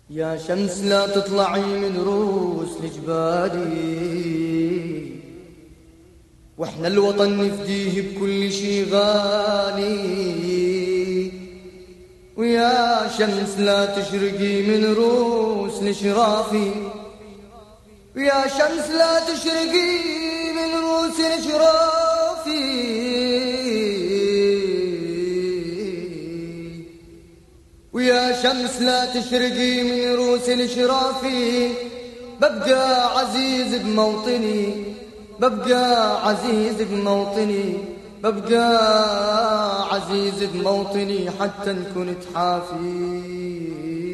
يا شمس لا تطلعي من رؤوس الجبالي، واحنا الوطن نفديه بكل شي غالي. ويا شمس لا تشرقي من رؤوس الاشرافي، ويا شمس لا تشرقي من رؤوس الاشرافي. ويا شمس لا تشرقي من رؤوس الاشرافي. ببقى عزيز بموطني، ببقى عزيز بموطني، ببقى عزيز بموطني حتى إن كنت حافي.